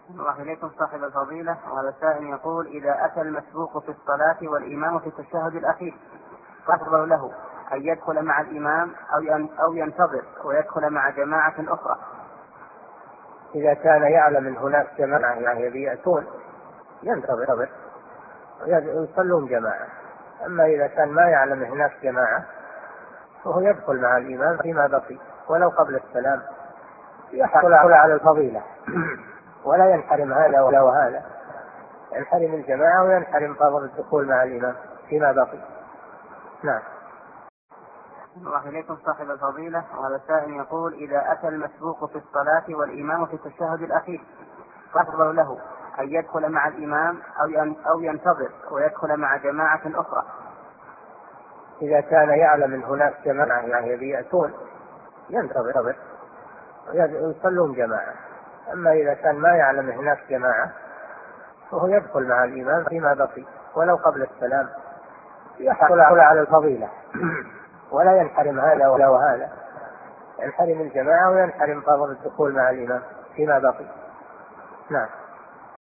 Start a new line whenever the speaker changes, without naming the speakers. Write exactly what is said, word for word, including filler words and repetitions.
الله إليكم صاحب الفضيلة. وهذا سائل يقول: إذا أتى المسبوق في الصلاة والإمام في التشهد الأخير فأفضل له أن يدخل مع الإمام أو ينتظر ويدخل مع جماعة أخرى؟
إذا كان يعلم أن هناك جماعة يعني يأتون ينتظر ويصلون جماعة. أما إذا كان ما يعلم أن هناك جماعة فهو يدخل مع الإمام فيما بقي ولو قبل السلام، يحصل على الفضيلة ولا ينحرم هذا ولا وهذا، ينحرم الجماعة وينحرم فضل الدخول مع الإمام فيما بقي. نعم.
الله إليكم صاحب الفضيلة. وهذا سائل يقول: إذا أتى المسبوق في الصلاة والإمام في التشهد الأخير فأفضل له أن يدخل مع الإمام أو ينتظر ويدخل مع جماعة أخرى؟
إذا كان يعلم أن هناك جماعة يعني يأتون ينتظر ويصلون جماعة. أما إذا كان ما يعلم أن هناك جماعة فهو يدخل مع الإمام فيما بقي ولو قبل السلام، يحصل على الفضيلة ولا ينحرم هذا ولا وهذا، ينحرم الجماعة وينحرم فضل الدخول مع الإمام فيما بقي. نعم.